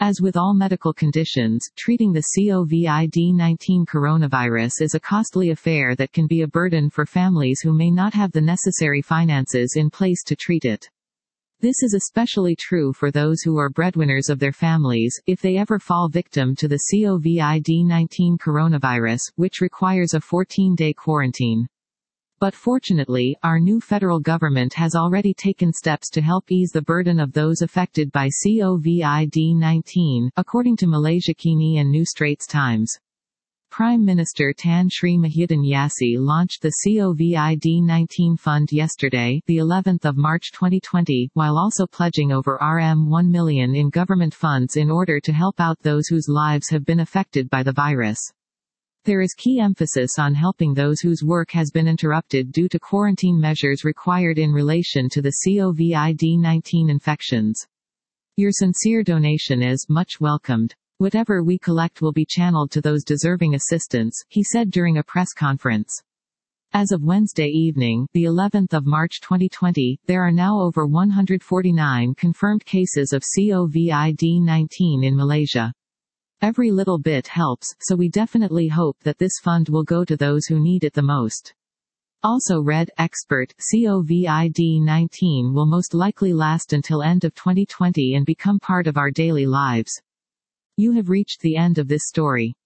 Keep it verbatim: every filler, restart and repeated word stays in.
As with all medical conditions, treating the COVID nineteen coronavirus is a costly affair that can be a burden for families who may not have the necessary finances in place to treat it. This is especially true for those who are breadwinners of their families, if they ever fall victim to the COVID nineteen coronavirus, which requires a fourteen-day quarantine. But fortunately, our new federal government has already taken steps to help ease the burden of those affected by COVID nineteen, according to Malaysiakini and New Straits Times. Prime Minister Tan Sri Muhyiddin Yassin launched the COVID nineteen Fund yesterday, the eleventh of March twenty twenty, while also pledging over one million ringgit in government funds in order to help out those whose lives have been affected by the virus. There is key emphasis on helping those whose work has been interrupted due to quarantine measures required in relation to the COVID nineteen infections. Your sincere donation is much welcomed. Whatever we collect will be channeled to those deserving assistance, he said during a press conference. As of Wednesday evening, the eleventh of March twenty twenty, there are now over one hundred forty-nine confirmed cases of COVID nineteen in Malaysia. Every little bit helps, so we definitely hope that this fund will go to those who need it the most. Also read, expert, COVID nineteen will most likely last until end of twenty twenty and become part of our daily lives. You have reached the end of this story.